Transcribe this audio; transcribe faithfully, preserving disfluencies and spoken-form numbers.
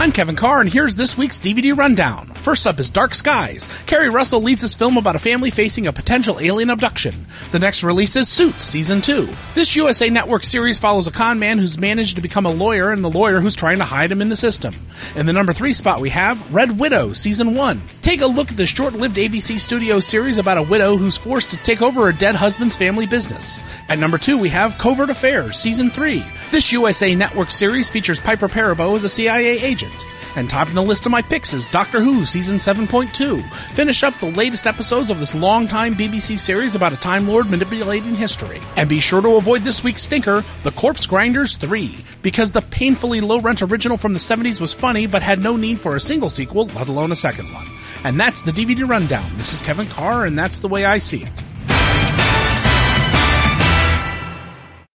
I'm Kevin Carr, and here's this week's D V D rundown. First up is Dark Skies. Kerry Russell leads this film about a family facing a potential alien abduction. The next release is Suits, Season two. This U S A Network series follows a con man who's managed to become a lawyer and the lawyer who's trying to hide him in the system. In the number three spot we have Red Widow, Season one. Take a look at the short-lived A B C Studios series about a widow who's forced to take over her dead husband's family business. At number two we have Covert Affairs, Season three. This U S A Network series features Piper Perabo as a C I A agent. And topping the list of my picks is Doctor Who Season seven point two. Finish up the latest episodes of this long-time B B C series about a Time Lord manipulating history. And be sure to avoid this week's stinker, The Corpse Grinders three, because the painfully low-rent original from the seventies was funny but had no need for a single sequel, let alone a second one. And that's the D V D rundown. This is Kevin Carr, and that's the way I see it.